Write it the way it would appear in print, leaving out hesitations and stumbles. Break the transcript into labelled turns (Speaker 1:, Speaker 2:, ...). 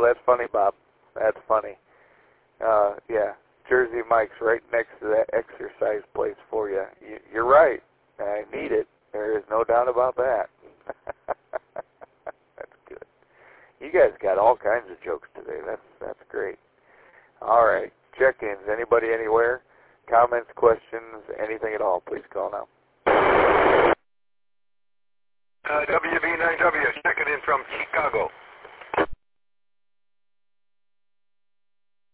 Speaker 1: that's funny, Bob. That's funny. Yeah, Jersey Mike's right next to that exercise place for you. You're right. I need it. There is no doubt about that. That's good. You guys got all kinds of jokes today. That's great. All right. Check-ins. Anybody anywhere? Comments, questions, anything at all? Please call now.
Speaker 2: WV9W checking in from Chicago.